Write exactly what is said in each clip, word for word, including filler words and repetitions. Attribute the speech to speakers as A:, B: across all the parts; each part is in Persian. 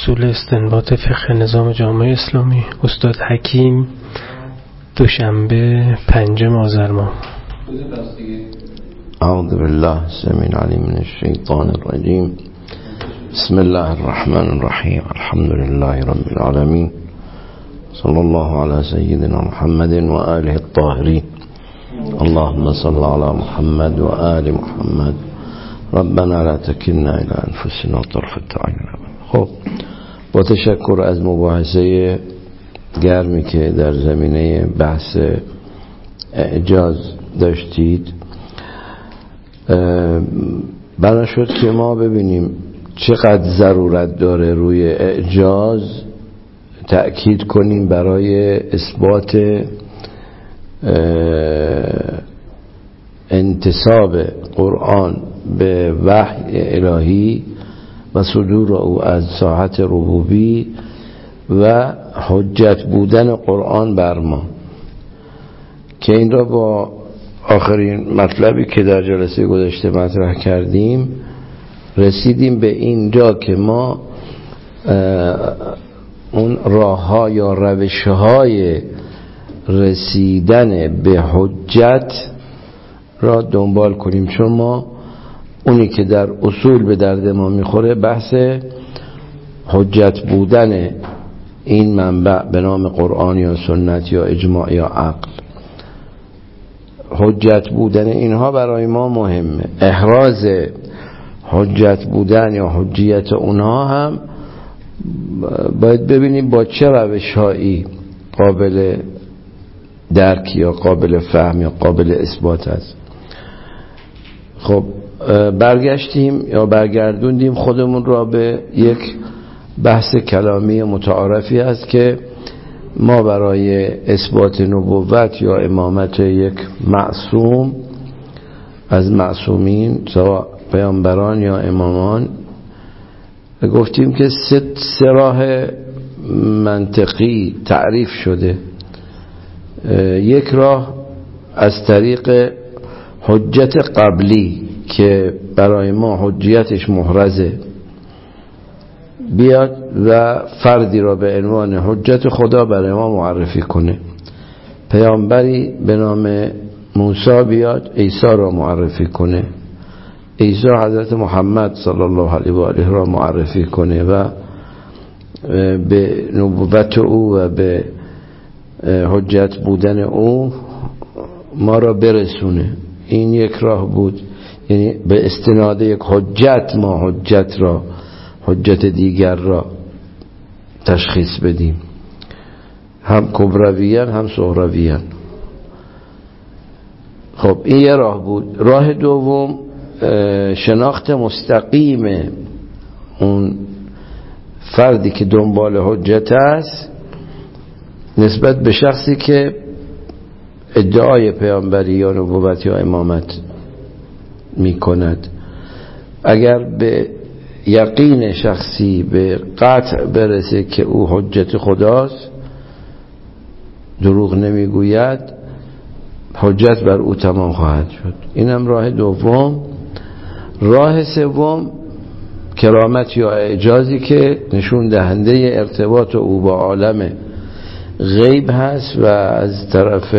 A: اصول استنباط فقه نظام جامعه اسلامی، استاد حکیم، دوشنبه پنجم آذر ماه.
B: اعوذ بالله السمیع العلیم من الشیطان الرجیم. بسم الله الرحمن الرحیم. الحمد لله رب العالمین. صلی الله علی سیدنا محمد و آله الطاهرین. اللهم صل علی محمد و آل محمد. ربنا لا تکلنا الی انفسنا طرفة عین. خب با تشکر از مباحثه گرمی که در زمینه بحث اعجاز داشتید، بنا شد که ما ببینیم چقدر ضرورت داره روی اعجاز تأکید کنیم برای اثبات انتساب قرآن به وحی الهی و صدور او از ساحت ربوبی و حجت بودن قرآن بر ما، که این را با آخرین مطلبی که در جلسه گذشته مطرح کردیم رسیدیم به اینجا که ما اون راه‌ها یا روش‌های رسیدن به حجت را دنبال کنیم، چون ما اونی که در اصول به درد ما میخوره بحث حجت بودن این منبع به نام قرآن یا سنت یا اجماع یا عقل. حجت بودن اینها برای ما مهمه. احراز حجت بودن یا حجیت اونها هم باید ببینیم با چه روش‌هایی قابل درک یا قابل فهم یا قابل اثبات است. خب برگشتیم یا برگردوندیم خودمون را به یک بحث کلامی متعارفی است که ما برای اثبات نبوت یا امامت یک معصوم از معصومین سواء پیامبران یا امامان گفتیم که سه راه منطقی تعریف شده. یک راه از طریق حجت قبلی که برای ما حجیتش محرزه، بیاد و فردی را به عنوان حجت خدا برای ما معرفی کنه. پیامبری به نام موسی بیاد عیسی را معرفی کنه، عیسی حضرت محمد صلی الله علیه و آله را معرفی کنه و به نبوت او و به حجت بودن او ما را برسونه. این یک راه بود، یعنی به استناد یک حجت ما حجت را حجت دیگر را تشخیص بدیم، هم کبرویان هم صغرویان. خب این یه راه بود. راه دوم شناخت مستقیم اون فردی که دنبال حجت است نسبت به شخصی که ادعای پیامبری یا نبوت یا امامت می کند. اگر به یقین شخصی به قطع برسه که او حجت خداست، دروغ نمیگوید، حجت بر او تمام خواهد شد. اینم راه دوم. راه سوم کرامت یا اعجازی که نشون دهنده ارتباط او با عالم غیب هست و از طرف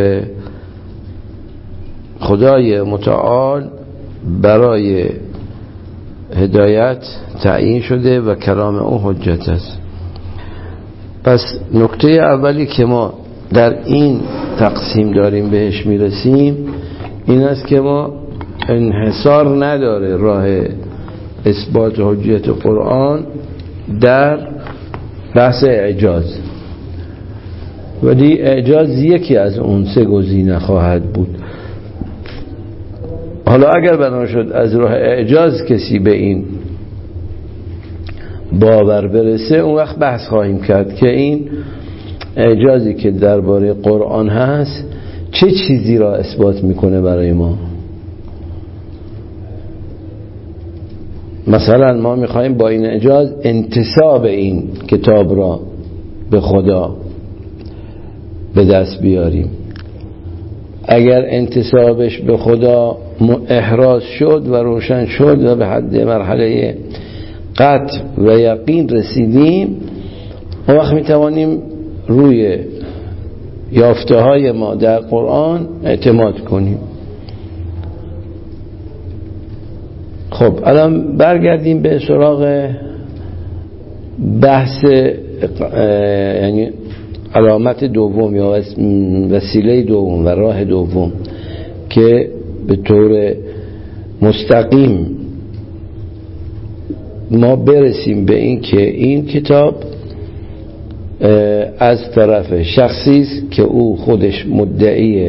B: خدای متعال برای هدایت تعیین شده و کلام او حجت است. پس نکته اولی که ما در این تقسیم داریم بهش میرسیم این است که ما انحصار نداره راه اثبات حجیت قرآن در بحث اعجاز، ولی اعجاز یکی از اون سه گزینه خواهد بود. حالا اگر بنا شد از راه اعجاز کسی به این باور برسه، اون وقت بحث خواهیم کرد که این اعجازی که درباره قرآن هست چه چیزی را اثبات میکنه برای ما. مثلا ما میخوایم با این اعجاز انتساب این کتاب را به خدا به دست بیاریم. اگر انتسابش به خدا احراز شد و روشن شد و به حد مرحله قطع و یقین رسیدیم، اون وقت میتوانیم روی یافته های ما در قرآن اعتماد کنیم. خب الان برگردیم به سراغ بحث یعنی علامت دوم یا وسیله دوم و راه دوم که به طور مستقیم ما برسیم به این که این کتاب از طرف شخصی است که او خودش مدعی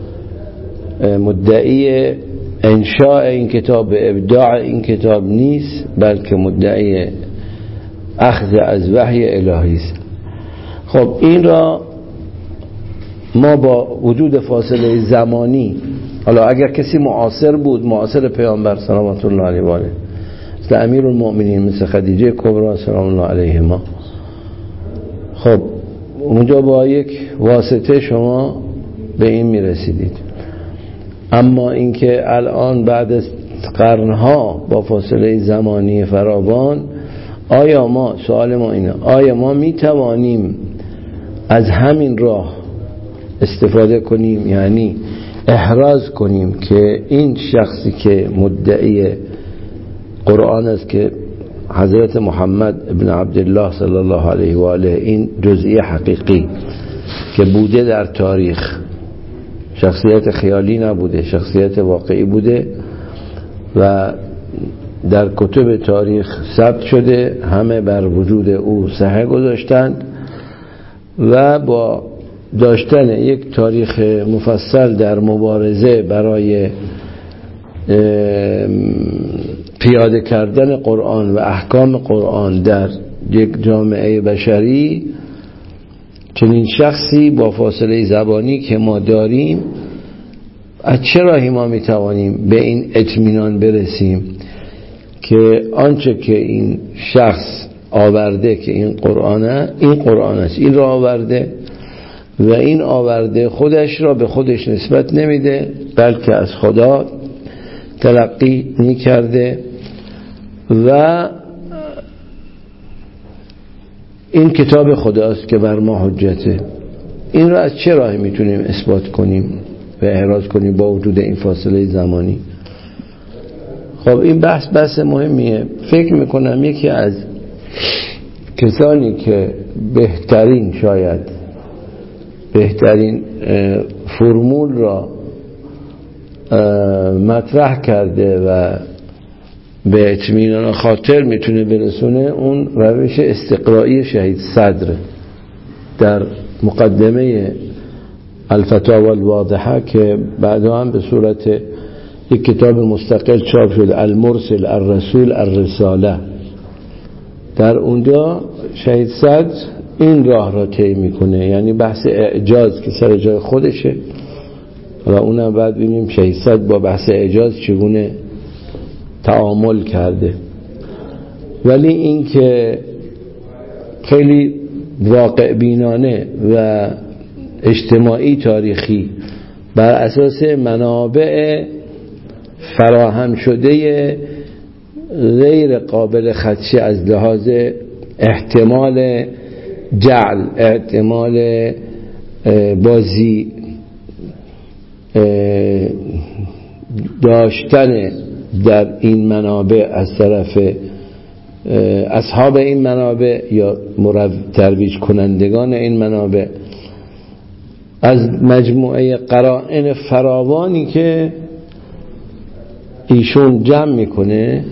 B: مدعی انشاء این کتاب و ابداع این کتاب نیست، بلکه مدعی اخذ از وحی الهی است. خب این را ما با وجود فاصله زمانی، حالا اگر کسی معاصر بود، معاصر پیامبر صلوات الله علیه و آله، مثل امیرالمؤمنین، مثل خدیجه کبری سلام الله علیهما، خب اونجا با یک واسطه شما به این میرسیدید. اما اینکه الان بعد از قرنها با فاصله زمانی فراوان، آیا ما، سوال ما اینه، آیا ما میتوانیم از همین راه استفاده کنیم، یعنی احراز کنیم که این شخصی که مدعی قرآن است که حضرت محمد ابن عبدالله صلی الله علیه و آله، این جزئی حقیقی که بوده در تاریخ، شخصیت خیالی نبوده، شخصیت واقعی بوده و در کتب تاریخ ثبت شده، همه بر وجود او صحه گذاشتند و با داشتن یک تاریخ مفصل در مبارزه برای پیاده کردن قرآن و احکام قرآن در یک جامعه بشری، چنین شخصی با فاصله زبانی که ما داریم، از چه راهی ما میتوانیم به این اطمینان برسیم که آنچه که این شخص آورده که این قرآنه، این قرآن است، این را آورده و این آورده خودش را به خودش نسبت نمیده، بلکه از خدا تلقی میکرده و این کتاب خداست که بر ما حجته. این را از چه راهی میتونیم اثبات کنیم و احراز کنیم با وجود این فاصله زمانی؟ خب این بحث بحث مهمیه. فکر میکنم یکی از کسانی که بهترین شاید بهترین فرمول را مطرح کرده و به اطمینان خاطر میتونه برسونه، اون روش استقرایی شهید صدر در مقدمه الفتاوی الواضحه که بعدا هم به صورت یک کتاب مستقل چاپ شد، المرسل الرسول الرساله. در اونجا شهید صدر این راه را طی میکنه، یعنی بحث اعجاز که سر جای خودشه و اونم بعد ببینیم شهید صدر با بحث اعجاز چگونه تعامل کرده. ولی این که خیلی واقع بینانه و اجتماعی تاریخی بر اساس منابع فراهم شده غیر قابل خدشه از لحاظ احتمال جعل، احتمال بازی داشتن در این منابع از طرف اصحاب این منابع یا ترویج کنندگان این منابع، از مجموعه قرائن فراوانی که ایشون جمع میکنه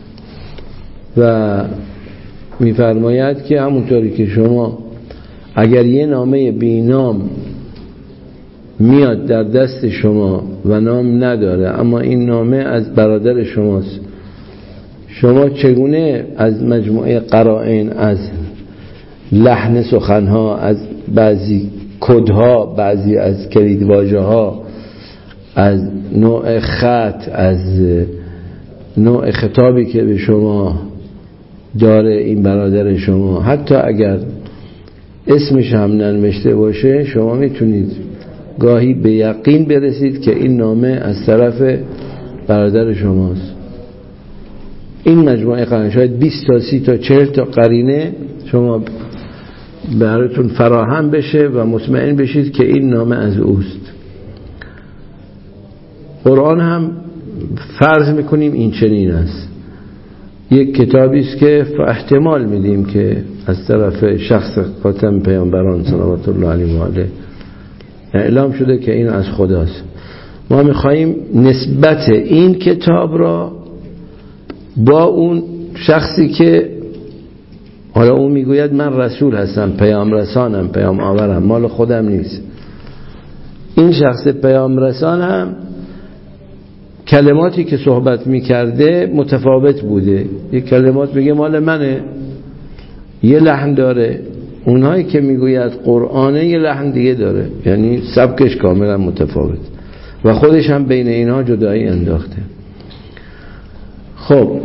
B: و میفرماید که همونطوری که شما اگر یه نامه بینام میاد در دست شما و نام نداره اما این نامه از برادر شماست، شما چگونه از مجموعه قرائن، از لحن سخنها، از بعضی کدها، بعضی از کلیدواژه ها، از نوع خط، از نوع خطابی که به شما داره این برادر شما، حتی اگر اسمش هم ننوشته باشه، شما میتونید گاهی به یقین برسید که این نامه از طرف برادر شماست. این مجموعه قرینه شاید بیست تا سی تا چهل تا قرینه شما براتون فراهم بشه و مطمئن بشید که این نامه از اوست. قرآن هم فرض میکنیم این چنین است، یک کتابی است که احتمال میدیم که از طرف شخص خاتم پیامبران صلوات الله علیه و آله اعلام شده که این از خداست. ما میخواییم نسبت این کتاب را با اون شخصی که حالا اون میگوید من رسول هستم، پیام رسانم، پیام آورم، مال خودم نیست، این شخص پیام رسان هم کلماتی که صحبت میکرده متفاوت بوده. یک کلمات میگه مال منه، یه لحن داره، اونهایی که میگوید قرآنه یه لحن دیگه داره، یعنی سبکش کاملا متفاوت و خودش هم بین اینها جدایی انداخته. خب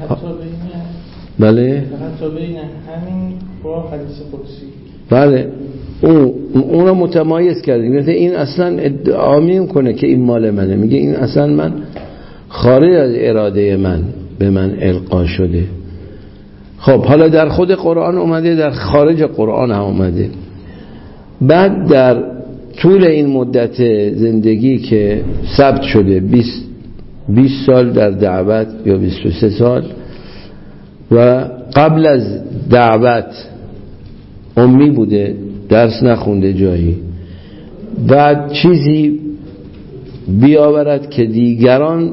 B: بله
C: حتی بین همین با حدیث قدسی
B: بله اون اونو متمایز کردیم. میگه این اصلا ادعا میکنه که این مال منه، میگه این اصلا من خارج از اراده من به من القا شده. خب حالا در خود قرآن اومده، در خارج قرآن هم اومده. بعد در طول این مدت زندگی که ثبت شده بیست بیست سال در دعوت یا بیست و سه سال و قبل از دعوت امی بوده، درس نخونده جایی، بعد چیزی بیاورد که دیگران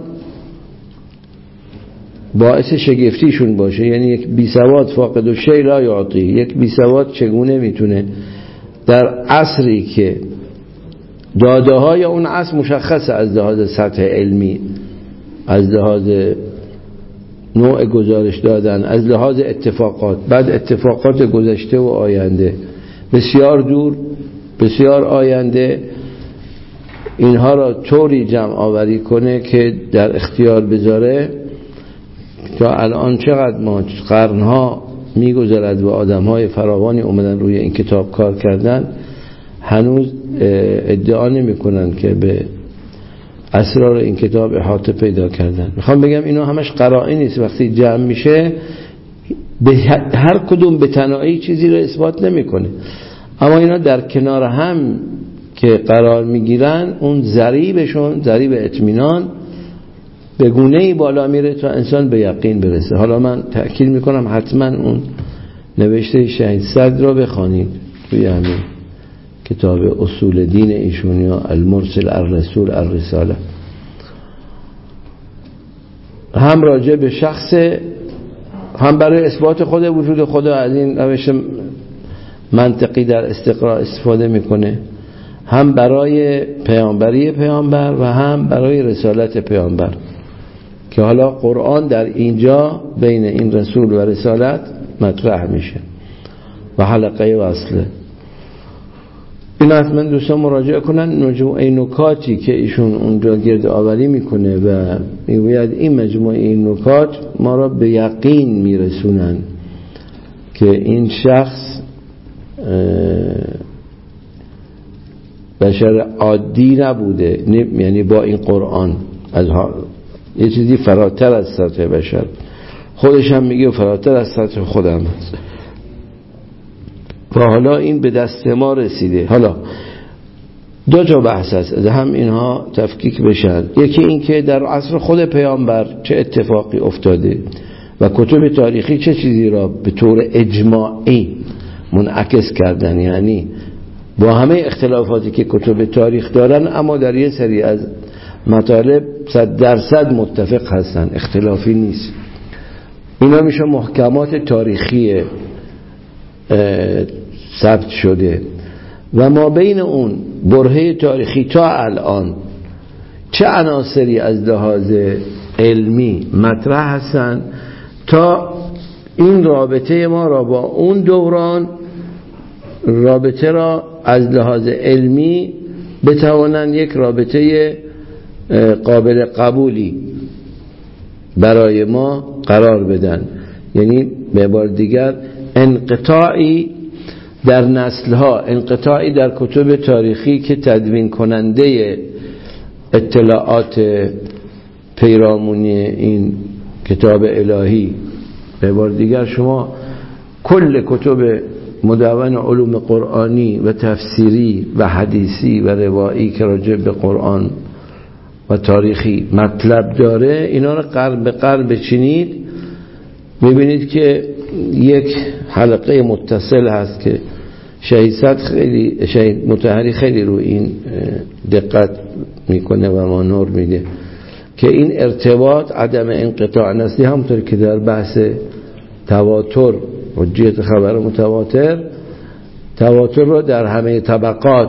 B: باعث شگفتیشون باشه، یعنی یک بی سواد فاقد و شی لا یعطی، یک بی سواد چگونه میتونه در عصری که داده های اون عصر مشخصه از لحاظ سطح علمی، از لحاظ نوع گزارش دادن، از لحاظ اتفاقات، بعد اتفاقات گذشته و آینده، بسیار دور بسیار آینده، اینها را طوری جمع آوری کنه که در اختیار بذاره تا الان چقدر ما قرنها میگذرد و آدمهای فراوانی اومدن روی این کتاب کار کردن، هنوز ادعا نمی کنن که به اسرار این کتاب احاطه پیدا کردن. میخوام بگم اینا همش قرائن نیست، وقتی جمع میشه به هر کدوم به تنهایی چیزی رو اثبات نمیکنه، اما اینا در کنار هم که قرار میگیرن اون ضریبشون، ضریب اطمینان به گونه‌ای بالا میره تا انسان به یقین برسه. حالا من تأکید میکنم حتما اون نوشته شهید صدر رو بخوانید توی همین کتاب اصول دین ایشون یا المرسل الرسول الرساله، هم راجع به شخص، هم برای اثبات خود وجود خدا از این روش منطقی در استقراء استفاده میکنه، هم برای پیامبری پیامبر و هم برای رسالت پیامبر، که حالا قرآن در اینجا بین این رسول و رسالت مطرح میشه و حلقه وصله. این حتما دوستان مراجعه کنن مجموعه نکاتی که ایشون اونجا گرد آوری میکنه و میگوید این مجموعه این نکات ما را به یقین میرسونن که این شخص بشر عادی نبوده، یعنی با این قرآن از یه چیزی فراتر از سطح بشر، خودش هم میگه فراتر از سطح خودم هست و حالا این به دست ما رسیده. حالا دو تا بحث هست، هم اینها تفکیک بشن. یکی این که در عصر خود پیامبر چه اتفاقی افتاده و کتب تاریخی چه چیزی را به طور اجماعی منعکس کردن، یعنی با همه اختلافاتی که کتب تاریخ دارن اما در یه سری از مطالب صد درصد متفق هستن، اختلافی نیست. اینا میشه محکمات تاریخی ثبت شده و ما بین اون برهه تاریخی تا الان چه عناصری از لحاظ علمی مطرح هستن تا این رابطه ما را با اون دوران، رابطه را از لحاظ علمی بتوانند یک رابطه قابل قبولی برای ما قرار بدن. یعنی به عبارت دیگر انقطاعی در نسل‌ها، انقطاعی در کتب تاریخی که تدوین کننده اطلاعات پیرامونی این کتاب الهی. به بار دیگر شما کل کتب مدون علوم قرآنی و تفسیری و حدیثی و روایی که راجع به قرآن و تاریخی مطلب داره، اینا رو قرب به قرب بچینید، میبینید که یک حلقه متصل هست که شهید صدر خیلی شهید مطهری خیلی رو این دقت میکنه و ما نور میده که این ارتباط عدم انقطاع نسلی، همونطور که در بحث تواتر حجیت خبر متواتر، تواتر رو در همه طبقات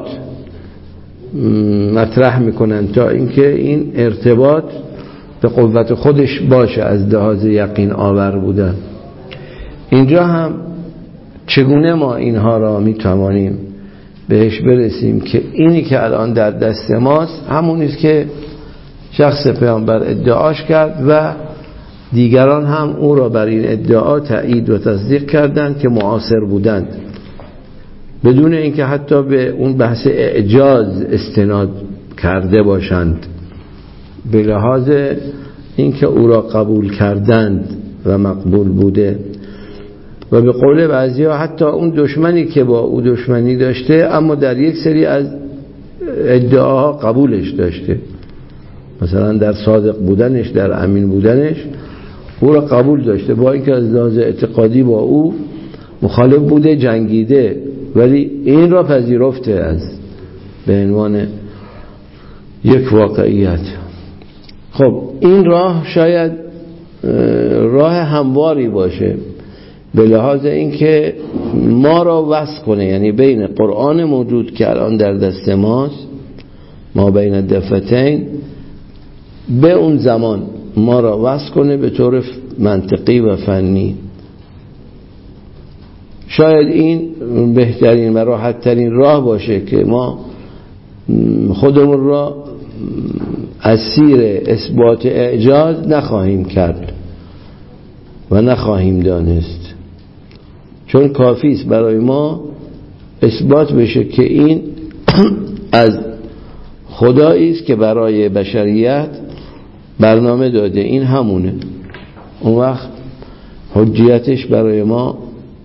B: مطرح میکنن تا اینکه این ارتباط به قوت خودش باشه از لحاظ یقین آور بودن. اینجا هم چگونه ما اینها را میتوانیم بهش برسیم که اینی که الان در دست ماست همونیست که شخص پیامبر ادعاش کرد و دیگران هم او را بر این ادعا تایید و تصدیق کردند که معاصر بودند، بدون اینکه حتی به اون بحث اعجاز استناد کرده باشند، به لحاظ اینکه او را قبول کردند و مقبول بوده. و به قول بعضی‌ها حتی اون دشمنی که با او دشمنی داشته اما در یک سری از ادعاها قبولش داشته، مثلا در صادق بودنش، در امین بودنش او را قبول داشته، با اینکه از لحاظ اعتقادی با او مخالف بوده، جنگیده، ولی این را پذیرفته از به عنوان یک واقعیت. خب این راه شاید راه همواری باشه به لحاظ اینکه ما را وصل کنه، یعنی بین قرآن موجود که الان در دست ماست، ما بین الدفتین، به اون زمان ما را وصل کنه به طور منطقی و فنی. شاید این بهترین و راحت ترین راه باشه که ما خودمون را اسیر اثبات اعجاز نخواهیم کرد و نخواهیم دانست، چون کافی است برای ما اثبات بشه که این از خدایی است که برای بشریت برنامه داده، این همونه. اون وقت حجیتش برای ما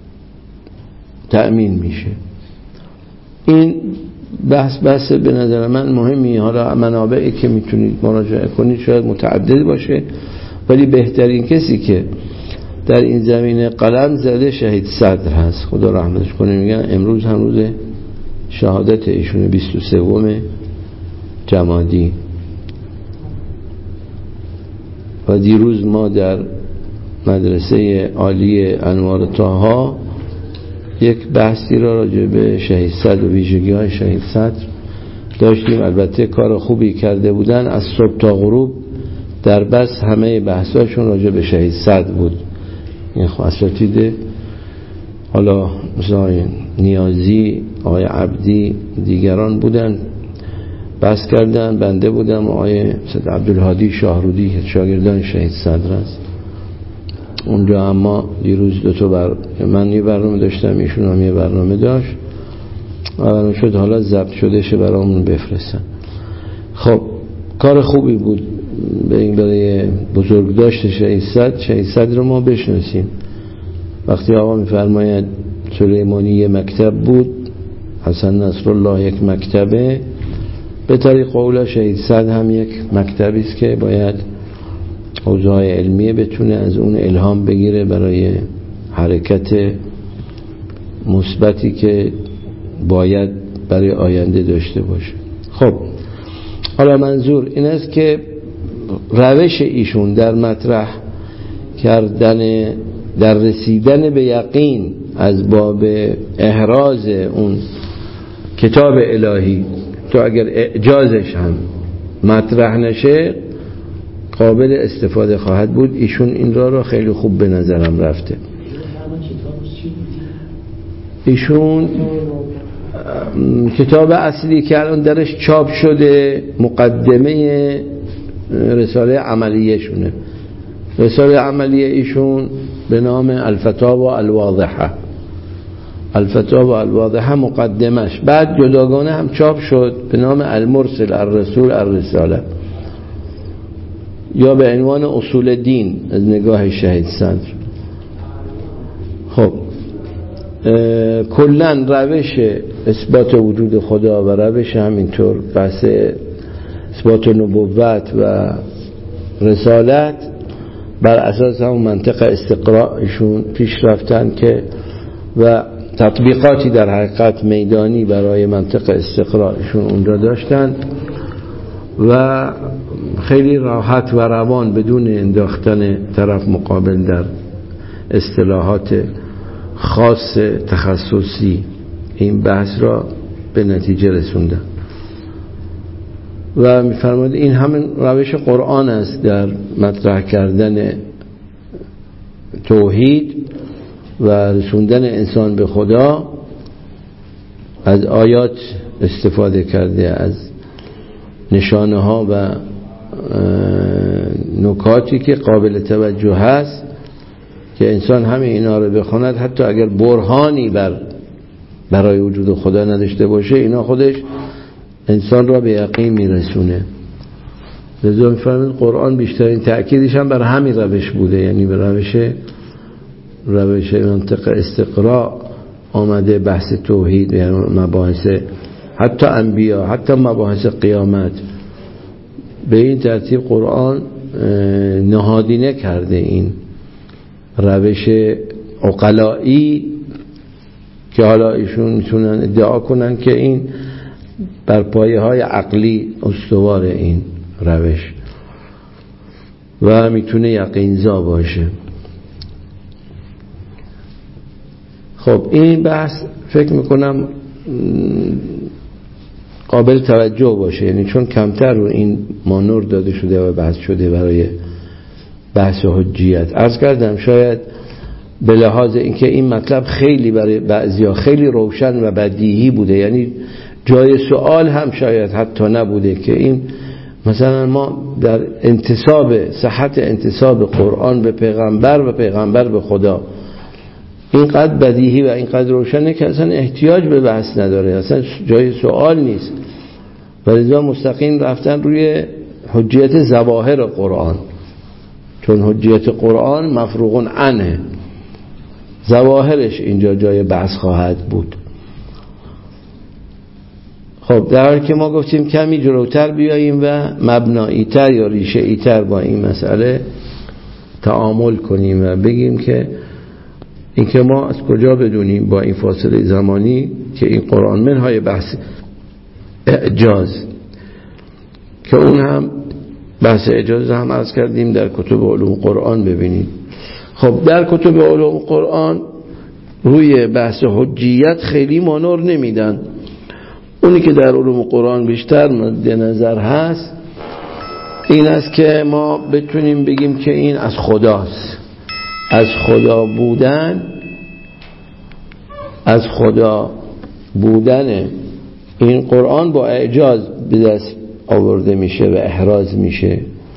B: تأمین میشه. این بحث بحث به نظر من مهمی. حالا منابعی که میتونید مراجعه کنید شاید متعدد باشه، ولی بهترین کسی که در این زمینه قلم زده شهید صدر هست، خدا رحمتش کنه. میگن امروز هم روز شهادت ایشون بیست و سوم جمادی، و دیروز ما در مدرسه عالی انوار طاها یک بحثی را راجع به شهید صدر و ویژگی های شهید صدر داشتیم. البته کار خوبی کرده بودن، از صبح تا غروب در بس همه بحثاشون راجع به شهید صدر بود. این اساتید حالا مثلا نیازی، آقای عبدی، دیگران بودن بحث کردن، بنده بودم، آقای سید عبدالهادی شاهرودی شاگردان شهید صدر است اونجا. اما دیروز دو تا بر... من یه برنامه داشتم، ایشون هم یه برنامه داشت، برنامه شد حالا ضبط شده شه برامون بفرستن. خب کار خوبی بود به این برای بزرگ داشته شهید صدر. شهید صدر رو ما بشناسیم. وقتی آقا میفرماید سلیمانی یه مکتب بود، حسن نصرالله یک مکتبه، به طریق قول شهید صدر هم یک مکتبی است که باید حوزه علمیه بتونه از اون الهام بگیره برای حرکت مثبتی که باید برای آینده داشته باشه. خب حالا منظور این است که روش ایشون در مطرح کردن، در رسیدن به یقین از باب احراز اون کتاب الهی، تو اگر اعجازش هم مطرح نشه قابل استفاده خواهد بود. ایشون این را را خیلی خوب به نظرم رفته. ایشون کتاب اصلی که الان درش چاپ شده مقدمه رساله عملیه شونه. رساله عملیه ایشون به نام الفتاوی الواضحه. الفتاوی الواضحه مقدمش، بعد جداگانه هم چاپ شد به نام المرسل الرسول الرساله. یا به عنوان اصول دین از نگاه شهید صدر. خب کلن روش اثبات وجود خدا و روش همینطور بحث اثبات نبوت و رسالت بر اساس همون منطق استقراءشون پیش رفتن که و تطبیقاتی در حقیقت میدانی برای منطق استقراءشون اونجا داشتن و خیلی راحت و روان بدون انداختن طرف مقابل در اصطلاحات خاص تخصصی این بحث را به نتیجه رسوندن و می‌فرماید این همین روش قرآن است در مطرح کردن توحید و رسوندن انسان به خدا. از آیات استفاده کرده، از نشانه ها و نکاتی که قابل توجه هست که انسان همه اینا رو بخواند، حتی اگر برهانی بر برای وجود خدا نداشته باشه اینا خودش انسان را به یقین میرسونه. لذا می‌فرمایید قرآن بیشترین تأکیدش هم بر همین روش بوده، یعنی به روش روش منطق استقراء آمده بحث توحید، یعنی مباحث حتی انبیا، حتی مباحث قیامت به این ترتیب قرآن نهادینه کرده. این روش عقلایی که حالا ایشون میتونن ادعا کنن که این بر پایه های عقلی استوار این روش و میتونه یقینزا باشه. خب این بحث فکر میکنم قابل توجه باشه، یعنی چون کمتر رو این مانور داده شده و بحث شده برای بحث حجیت. عرض کردم شاید به لحاظ اینکه این مطلب خیلی برای بعضیا خیلی روشن و بدیهی بوده، یعنی جای سوال هم شاید حتی نبوده که این مثلا ما در انتساب صحت انتساب قرآن به پیغمبر و پیغمبر به خدا اینقدر بدیهی و اینقدر روشنه که اصلا احتیاج به بحث نداره، اصلا جای سوال نیست. ولذا مستقیم رفتن روی حجیت ظواهر قرآن، چون حجیت قرآن مفروغ عنه، ظواهرش اینجا جای بحث خواهد بود. خب در حالی که ما گفتیم کمی جلوتر بیاییم و مبنایی تر یا ریشه ای تر با این مسئله تعامل کنیم و بگیم که این که ما از کجا بدونیم با این فاصله زمانی که این قرآن منهای بحث اعجاز، که اون هم بحث اعجاز هم عرض کردیم در کتب علوم قرآن ببینید. خب در کتب علوم قرآن روی بحث حجیت خیلی مانور نمیدن. اونی که در علوم قرآن بیشتر مد نظر هست این است که ما بتونیم بگیم که این از خداست، از خدا بودن از خدا بودن این قرآن با اعجاز به دست آورده میشه و احراز میشه.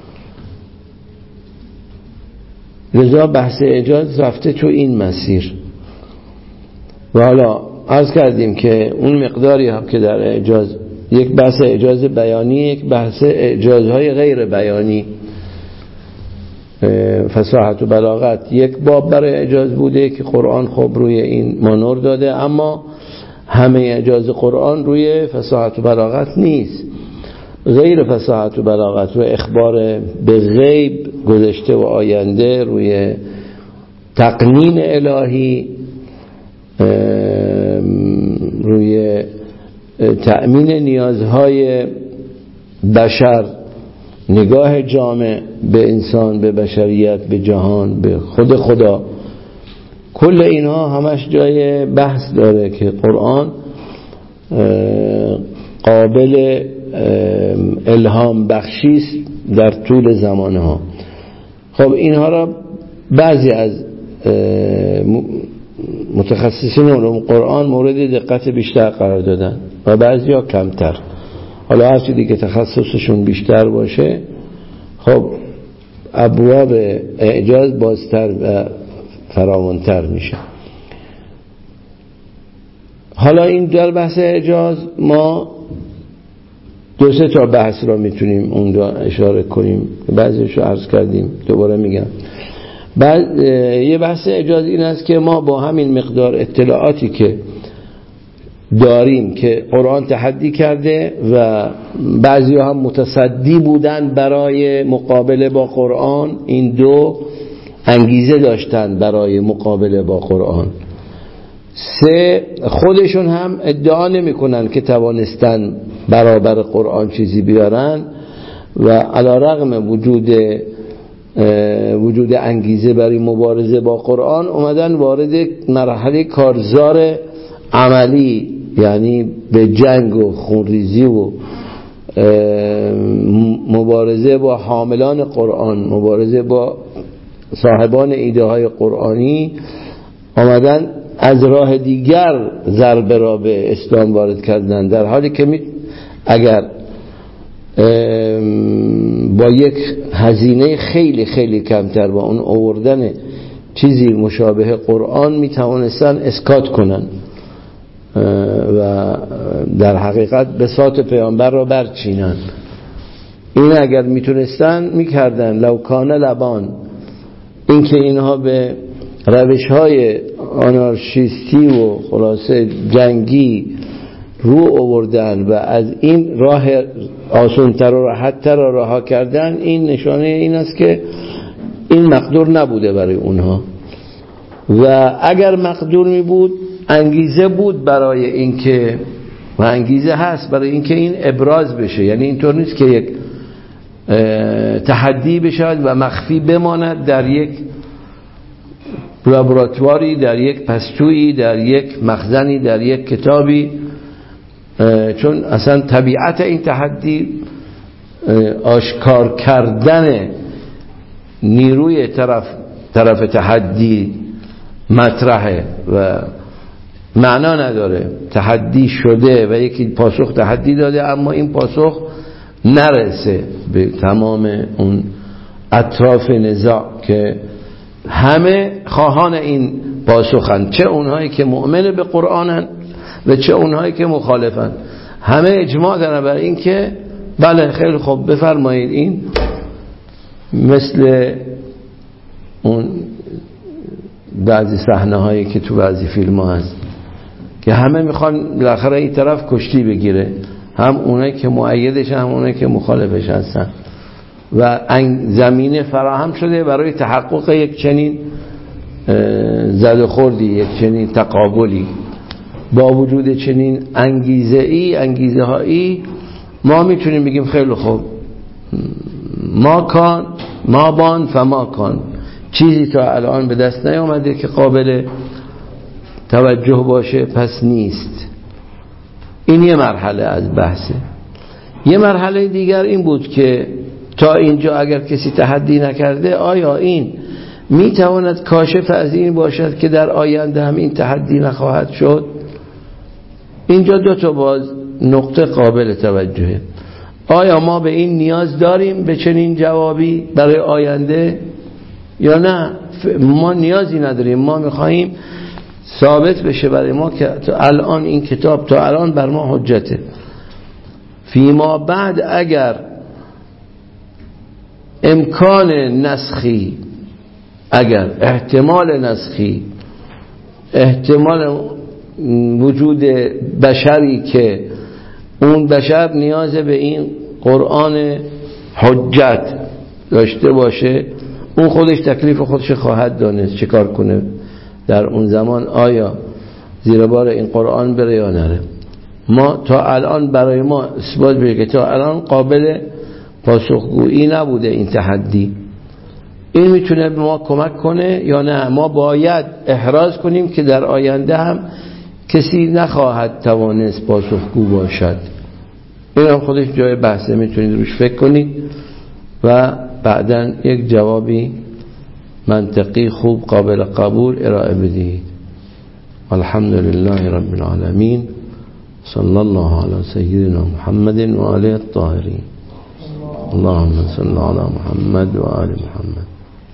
B: لذا بحث اعجاز رفته تو این مسیر. و حالا عرض کردیم که اون مقداری هم که در اعجاز، یک بحث اعجاز بیانی، یک بحث اعجازهای غیر بیانی، فصاحت و بلاغت یک باب برای اعجاز بوده که قرآن خب روی این مانور داده، اما همه اعجاز قرآن روی فصاحت و بلاغت نیست. غیر فصاحت و بلاغت و اخبار به غیب گذشته و آینده، روی تقنین الهی، روی تأمین نیازهای بشر، نگاه جامع به انسان، به بشریت، به جهان، به خود خدا، کل اینها همش جای بحث داره که قرآن قابل الهام بخشیست در طول زمانها. خب اینها را بعضی از متخصصین علوم قرآن مورد دقت بیشتر قرار دادن و بعضی ها کمتر. حالا هر چیزی که تخصصشون بیشتر باشه خب ابواب اعجاز بازتر و فراوانتر میشه. حالا این در بحث اعجاز ما دو سه تا بحث را میتونیم اونجا اشاره کنیم، بعضیش رو عرض کردیم، دوباره میگم. بعد یه بحث اجازه این است که ما با همین مقدار اطلاعاتی که داریم که قرآن تحدی کرده و بعضی هم متصدی بودن برای مقابله با قرآن، این دو انگیزه داشتن برای مقابله با قرآن. سه، خودشون هم ادعا نمی کنن که توانستن برابر قرآن چیزی بیارن و علی رغم وجود وجود انگیزه برای مبارزه با قرآن اومدن وارد مرحله کارزار عملی، یعنی به جنگ و خونریزی و مبارزه با حاملان قرآن، مبارزه با صاحبان ایده های قرآنی، آمدن از راه دیگر ضربه را به اسلام وارد کردن، در حالی که می اگر با یک هزینه خیلی خیلی کمتر با اون آوردن چیزی مشابه قرآن می توانستن اسکات کنن و در حقیقت بساط پیامبر را برچینن. این اگر می تونستن می کردن. لو کان لبان، این که اینها به روش های آنارشیستی و خلاصه جنگی رو آوردن و از این راه آسان‌تر و راحت‌تر را رها کردن، این نشانه این است که این مقدور نبوده برای اونها. و اگر مقدور می بود انگیزه بود برای این که، و انگیزه هست برای این که این ابراز بشه، یعنی اینطور نیست که یک تحدی بشود و مخفی بماند در یک لابراتواری، در یک پستویی، در یک مخزنی، در یک کتابی، چون اصلا طبیعت این تحدی آشکار کردن نیروی طرف طرف تحدی مطرحه و معنا نداره. تحدی شده و یکی پاسخ تحدی داده، اما این پاسخ نرسه به تمام اون اطراف نزاع که همه خواهان این پاسخن، چه اونهایی که مؤمن به قرآنن و چه اونهایی که مخالفن. همه اجماع دارن برای این که بله خیلی خوب بفرمایید. این مثل اون بعضی صحنه هایی که تو بعضی فیلم ها هست که همه میخوان بالاخره این طرف کشتی بگیره، هم اونایی که مؤیدش هم اونایی که مخالفش هستن، و زمینه فراهم شده برای تحقق یک چنین زد و خوردی، یک چنین تقابلی. با وجود چنین انگیزه ای انگیزه هایی ما میتونیم بگیم خیلی خوب، ما کان ما بان فما کان، چیزی تا الان به دست نیامده که قابل توجه باشه پس نیست. این یه مرحله از بحثه. یه مرحله دیگر این بود که تا اینجا اگر کسی تحدی نکرده، آیا این میتواند کاشف از این باشد که در آینده هم این تحدی نخواهد شد؟ اینجا دو تا باز نقطه قابل توجهه. آیا ما به این نیاز داریم به چنین جوابی برای آینده یا نه؟ ما نیازی نداریم. ما میخواییم ثابت بشه برای ما که تا الان این کتاب تا الان بر ما حجته. فیما بعد اگر امکان نسخی، اگر احتمال نسخی، احتمال وجود بشری که اون بشر نیاز به این قرآن حجت داشته باشه، اون خودش تکلیف خودش خواهد دانست چه کار کنه در اون زمان، آیا زیر بار این قرآن بره یا نره. ما تا الان برای ما اثبات بشه که تا الان قابل پاسخگویی نبوده این تحدی. این میتونه به ما کمک کنه یا نه؟ ما باید احراز کنیم که در آینده هم کسی نخواهد توانست پاسخگو باشد. این هم خودش جای بحثه، میتونید روش فکر کنید و بعداً یک جوابی منطقی خوب قابل قبول ارائه بدید. الحمد لله رب العالمین، صلی الله علی سیدنا محمد و آله الطاهرین. اللهم صل علی محمد و آل محمد.